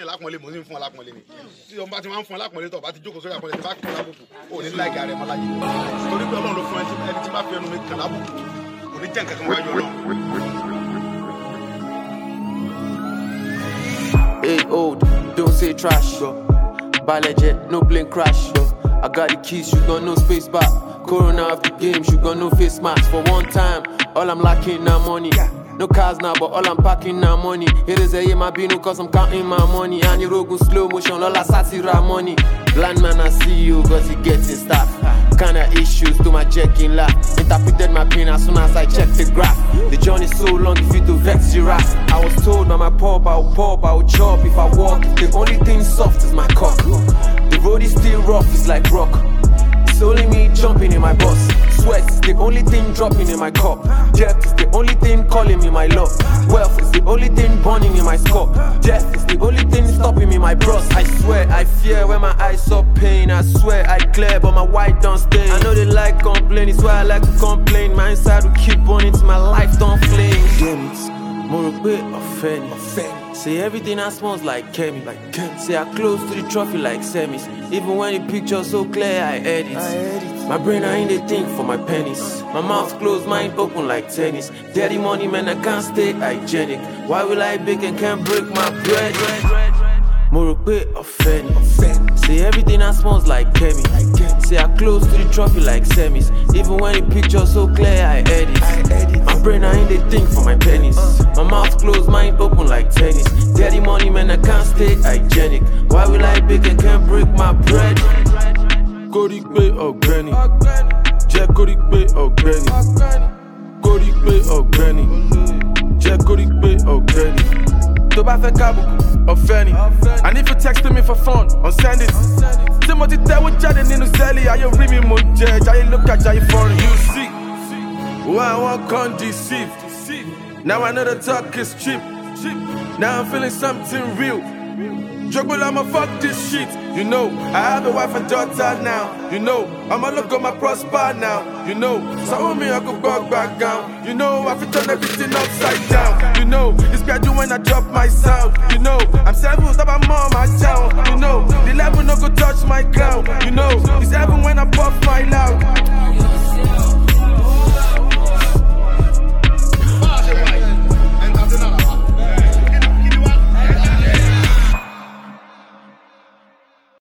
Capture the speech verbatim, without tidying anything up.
lápọ̀nlé mo sì ń fún ọ lápọ̀nlé ni tí ọba ti máa ń fún ọ lápọ̀nlé tó ọba ti jókòó sórí àpọ̀nlé tí bá kàn lábùkù ò ní láìkí ààrẹ mọ́ láyé torí pé ọlọ́run ló fún ẹni tí bá fi ẹnu mi kàn lábùkù ò ní jẹ́ nǹkan kan wájú ọlọ́run. Hey old, don't say trash, yo. Balajet, no blink crash, yo. I got the keys, you got no space back. Corona off the games, you got no face mask. For one time, all I'm lacking now money. No cars now, but all I'm packing now money. It is a my bino cause I'm counting my money. And you rogo slow motion, all I satira money. Blind man, I see you, cause he gets his stuff. Kinda issues to my checking laugh. Interpreted my pain as soon as I checked the graph. The journey's so long, if you to vex your ass. I was told by my pop, I'll pop, I'll chop if I walk. The only thing soft is my cock. The road is still rough, it's like rock. It's only me jumping in my bus. Sweat is the only thing dropping in my cup. Death is the only thing calling me my love. Wealth is the only thing burning in my skull. Death is the only thing stopping me my bros. I swear I fear when my eyes saw pain. I swear I clear but my white don't stay. I know they like complaining, it's why I like to complain. My inside will keep burning till my life don't flame. Damn it, more a bit offended. Say everything I smells like Kemi. Like Kemi. Say I close to the trophy like semis. Even when the picture's so clear, I edit. I edit. My brain, I ain't a thing for my pennies. My mouth closed, mind open like tennis. Daddy money, man, I can't stay hygienic. Why will I bake and can't break my bread? More bit offended. Say everything I smells like Kemi. Say I close to the trophy like semis. Even when the picture's so clear, I edit. My brain, I ain't a thing for my pennies. My mouth closed, mind open like tennis. Daddy money, man, I can't stay hygienic. Why will I bake and can't break my bread? Korik Bay or Granny. Jack Korik Bay or Granny. Korik Bay or Granny. Jack Korik Bay or Granny. To buy for Kabu or Fanny. And if you text me for fun, on send it. Timothy tell what Jaden in Uzelli. Are you really more judge? Are you look at Jay foreign? You see, why I want can't deceive. Now I know the talk is cheap. Now I'm feeling something real. Juggle, I'ma fuck this shit. You know, I have a wife and daughter now. You know, I'ma look on my prosper now. You know, so me I go back back down. You know, I fi turn everything upside down. You know, it's gradual when I drop my sound. You know, I'm seven, stop I'm on my town. You know, the level no go touch my crown. You know, it's heaven when I puff